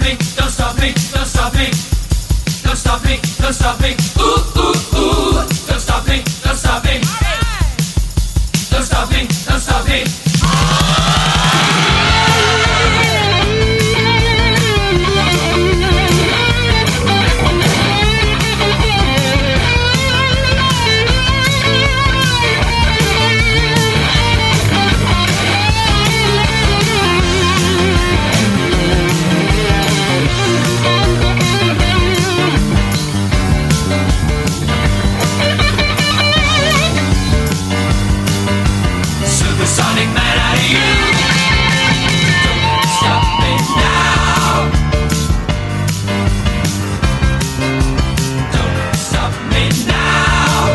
me, don't stop me, don't stop me, don't stop me, don't stop me. Ooh, ooh, ooh. Don't stop me, don't stop me, don't stop me, don't stop me. Supersonic man out of you. Don't stop me now. Don't stop me now.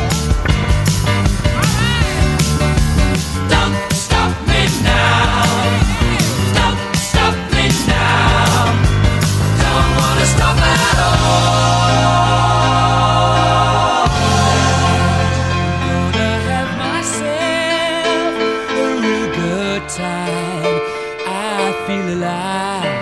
Don't stop me now. Don't stop me now. Don't wanna stop at all. Time I feel alive,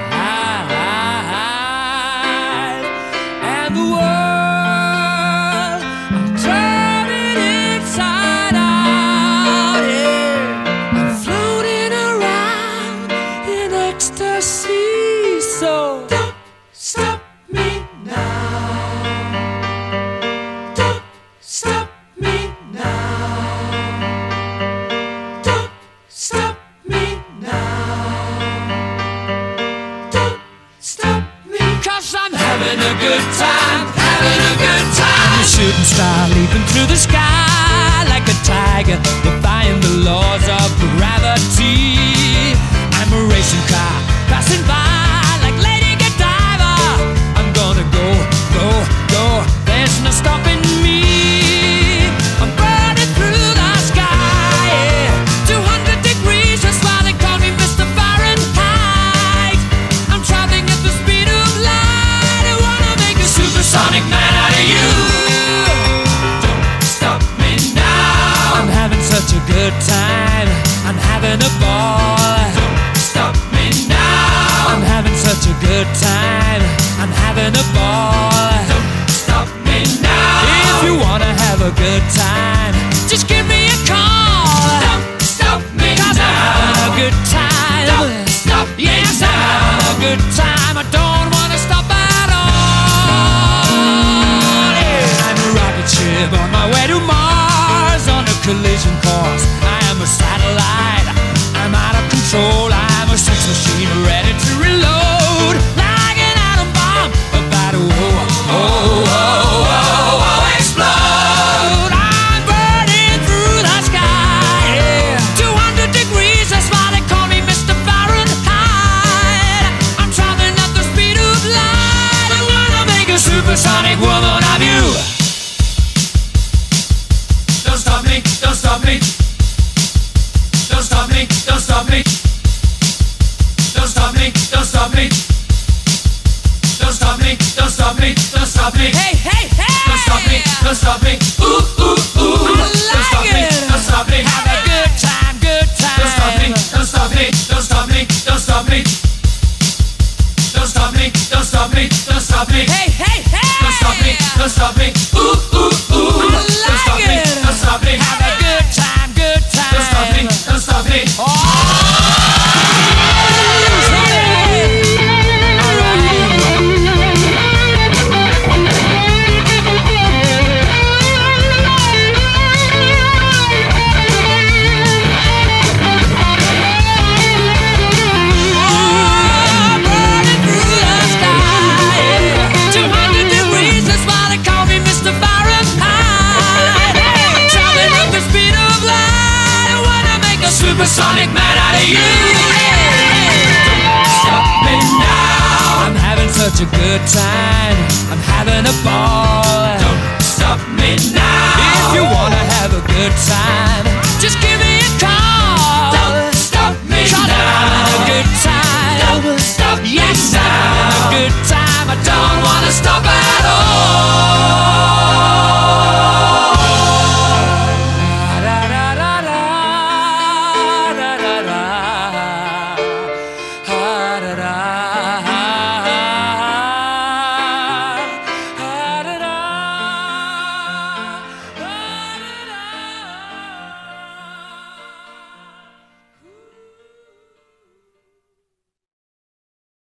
and the world I'm turning inside out. Yeah. I'm floating around in ecstasy. So don't stop me now. Don't stop me now. Don't stop. I'm having a good time, having a good time. A shooting star leaping through the sky like a tiger, defying the laws of gravity. I'm a racing car passing by like Lady Godiva. I'm gonna go, go, go. There's no stopping me. I'm burning through the sky, yeah. 200 degrees, that's why they call me Mr. Fahrenheit. I'm traveling at the speed of light. Supersonic man out of you. Don't stop me now. I'm having such a good time. I'm having a ball. Don't stop me now. I'm having such a good time. I'm having a ball. Don't stop me now. If you wanna have a good time, just give me a call. Don't stop me now. 'Cause I'm having a good time. Don't stop me now. Yes, I'm having a good time. I don't wanna stop at all. I'm a rocket ship on my way to Mars, on a collision course. I am a satellite. I'm out of control. I'm a sex machine ready to reload, like an atom bomb about to explode. I'm burning through the sky, yeah. 200 degrees, that's why they call me Mr. Fahrenheit. I'm traveling at the speed of light. I wanna make a supersonic woman of you. Don't stop me, don't stop me. Don't stop me, don't stop me. Don't stop me, don't stop me. Don't stop me, don't stop me, don't stop me. Hey, hey, hey! Don't stop me, don't stop me. Ooh, ooh, ooh. Don't stop me, don't stop me. Have a good time, good time. Don't stop me, don't stop me, don't stop me, don't stop me. Don't stop me, don't stop me, don't stop me. Hey, hey, hey! Don't stop me, don't stop me. Ooh, ooh, ooh. Don't stop me, don't stop me. Have a good time, good time. Don't stop me, don't stop me. Supersonic man out of you. Don't stop me now. I'm having such a good time. I'm having a ball. Don't stop me now. If you wanna have a good time,